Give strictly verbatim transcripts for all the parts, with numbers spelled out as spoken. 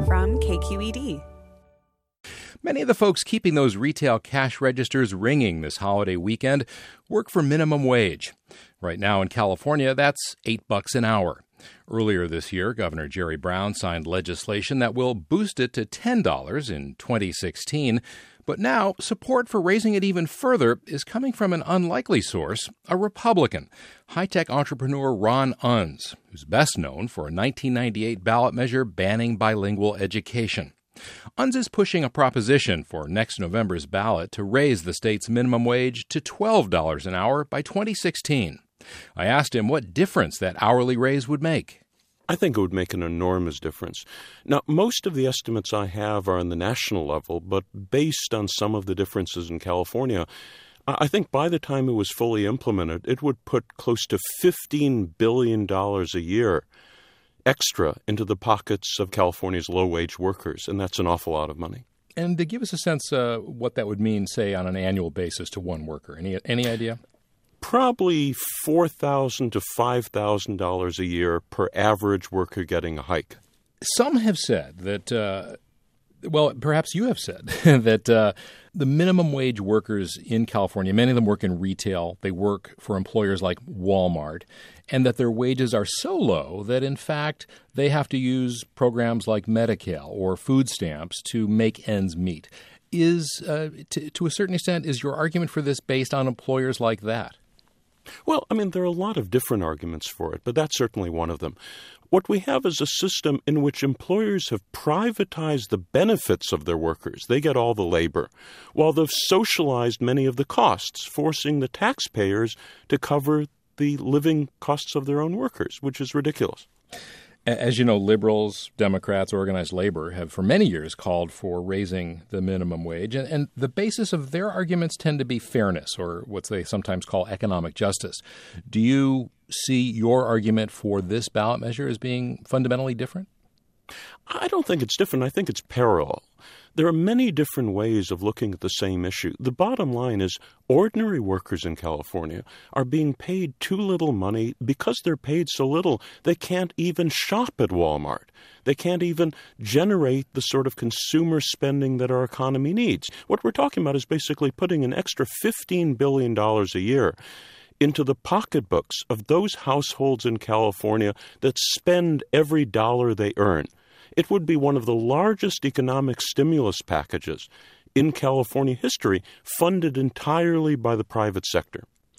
from K Q E D. Many of the folks keeping those retail cash registers ringing this holiday weekend work for minimum wage. Right now in California, that's eight bucks an hour. Earlier this year, Governor Jerry Brown signed legislation that will boost it to ten dollars in twenty sixteen. But now, support for raising it even further is coming from an unlikely source, a Republican, high-tech entrepreneur Ron Unz, who's best known for a nineteen ninety-eight ballot measure banning bilingual education. Unz is pushing a proposition for next November's ballot to raise the state's minimum wage to twelve dollars an hour by twenty sixteen. I asked him what difference that hourly raise would make. I think it would make an enormous difference. Now, most of the estimates I have are on the national level, but based on some of the differences in California, I think by the time it was fully implemented, it would put close to fifteen billion dollars a year extra into the pockets of California's low-wage workers, and that's an awful lot of money. And to give us a sense uh, what that would mean, say, on an annual basis to one worker, any any idea? Probably four thousand dollars to five thousand dollars a year per average worker getting a hike. Some have said that, uh, well, perhaps you have said that uh, the minimum wage workers in California, many of them work in retail, they work for employers like Walmart, and that their wages are so low that, in fact, they have to use programs like Medi-Cal or food stamps to make ends meet. Is, uh, to, to a certain extent, is your argument for this based on employers like that? Well, I mean, there are a lot of different arguments for it, but that's certainly one of them. What we have is a system in which employers have privatized the benefits of their workers. They get all the labor, while they've socialized many of the costs, forcing the taxpayers to cover the living costs of their own workers, which is ridiculous. As you know, liberals, Democrats, organized labor have for many years called for raising the minimum wage. And, and the basis of their arguments tend to be fairness, or what they sometimes call economic justice. Do you see your argument for this ballot measure as being fundamentally different? I don't think it's different. I think it's parallel. There are many different ways of looking at the same issue. The bottom line is ordinary workers in California are being paid too little money. Because they're paid so little, they can't even shop at Walmart. They can't even generate the sort of consumer spending that our economy needs. What we're talking about is basically putting an extra fifteen billion dollars a year into the pocketbooks of those households in California that spend every dollar they earn. It would be one of the largest economic stimulus packages in California history, funded entirely by the private sector.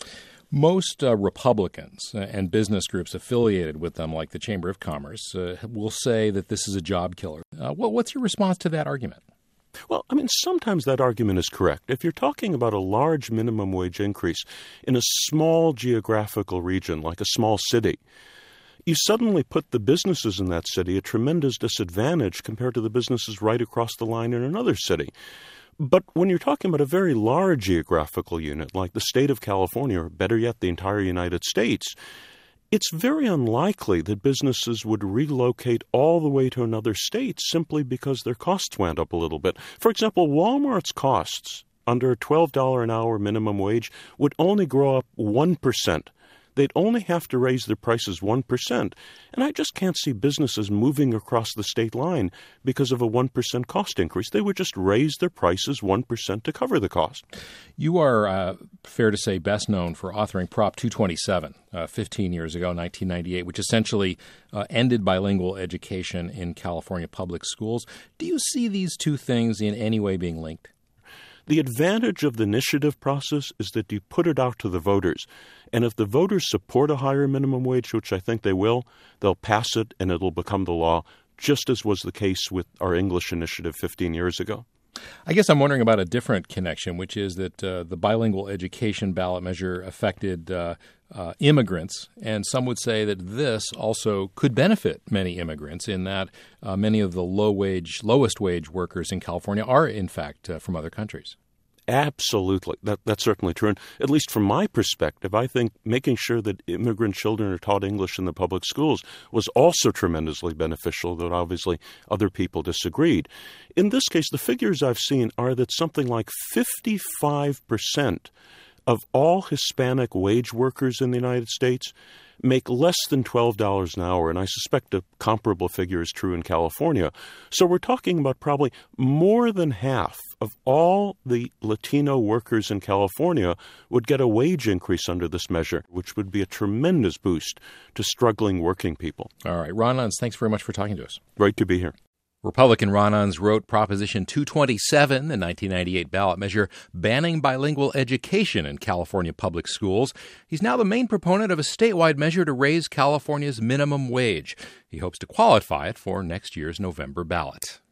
Most uh, Republicans and business groups affiliated with them, like the Chamber of Commerce, uh, will say that this is a job killer. Uh, well, what's your response to that argument? Well, I mean, sometimes that argument is correct. If you're talking about a large minimum wage increase in a small geographical region, like a small city, you suddenly put the businesses in that city at tremendous disadvantage compared to the businesses right across the line in another city. But when you're talking about a very large geographical unit, like the state of California, or better yet, the entire United States, it's very unlikely that businesses would relocate all the way to another state simply because their costs went up a little bit. For example, Walmart's costs under a twelve dollars an hour minimum wage would only grow up one percent. They'd only have to raise their prices one percent. And I just can't see businesses moving across the state line because of a one percent cost increase. They would just raise their prices one percent to cover the cost. You are, uh, fair to say, best known for authoring Prop two twenty-seven uh, fifteen years ago, nineteen ninety-eight, which essentially uh, ended bilingual education in California public schools. Do you see these two things in any way being linked? The advantage of the initiative process is that you put it out to the voters. And if the voters support a higher minimum wage, which I think they will, they'll pass it and it'll become the law, just as was the case with our English initiative fifteen years ago. I guess I'm wondering about a different connection, which is that uh, the bilingual education ballot measure affected uh, uh, immigrants, and some would say that this also could benefit many immigrants in that uh, many of the low-wage, lowest-wage workers in California are, in fact, uh, from other countries. Absolutely. That, that's certainly true. And at least from my perspective, I think making sure that immigrant children are taught English in the public schools was also tremendously beneficial, though obviously other people disagreed. In this case, the figures I've seen are that something like fifty-five percent of all Hispanic wage workers in the United States make less than twelve dollars an hour, and I suspect a comparable figure is true in California. So we're talking about probably more than half of all the Latino workers in California would get a wage increase under this measure, which would be a tremendous boost to struggling working people. All right. Ron Unz, thanks very much for talking to us. Great to be here. Republican Ron Unz wrote Proposition two twenty-seven, the nineteen ninety-eight ballot measure banning bilingual education in California public schools. He's now the main proponent of a statewide measure to raise California's minimum wage. He hopes to qualify it for next year's November ballot.